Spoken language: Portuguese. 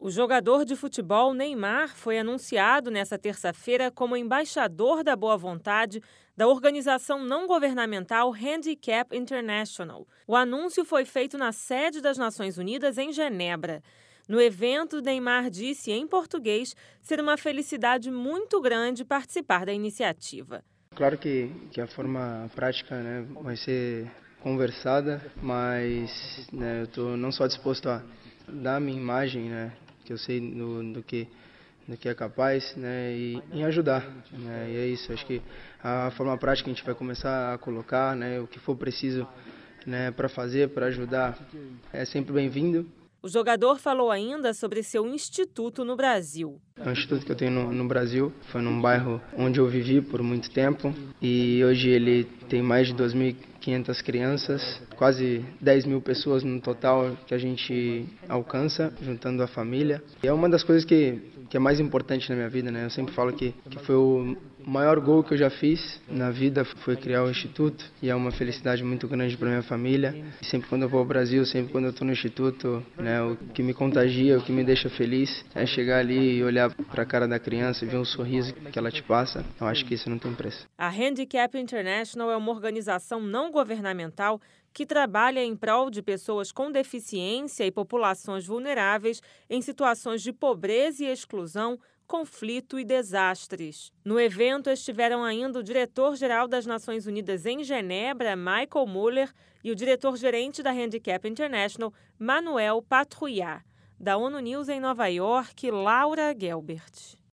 O jogador de futebol Neymar foi anunciado nesta terça-feira como embaixador da boa vontade da organização não governamental Handicap International. O anúncio foi feito na sede das Nações Unidas em Genebra. No evento, Neymar disse em português ser uma felicidade muito grande participar da iniciativa. Claro que a forma prática, vai ser conversada, mas eu estou não só disposto a dar a minha imagem, que eu sei do que é capaz, e em ajudar. E é isso, acho que a forma prática a gente vai começar a colocar, o que for preciso para fazer, para ajudar, é sempre bem-vindo. O jogador falou ainda sobre seu instituto no Brasil. É um instituto que eu tenho no Brasil, foi num bairro onde eu vivi por muito tempo e hoje ele tem mais de 2.500 crianças, quase 10 mil pessoas no total que a gente alcança, juntando a família. E é uma das coisas que é mais importante na minha vida, Eu sempre falo que foi o maior gol que eu já fiz na vida foi criar o Instituto e é uma felicidade muito grande para minha família. E sempre quando eu vou ao Brasil, sempre quando eu estou no Instituto, o que me contagia, o que me deixa feliz é chegar ali e olhar para a cara da criança e ver um sorriso que ela te passa. Eu acho que isso não tem preço. A Handicap International é uma organização não governamental que trabalha em prol de pessoas com deficiência e populações vulneráveis em situações de pobreza e exclusão, conflito e desastres. No evento estiveram ainda o diretor-geral das Nações Unidas em Genebra, Michael Müller, e o diretor-gerente da Handicap International, Manuel Patrouillat. Da ONU News em Nova York, Laura Gelbert.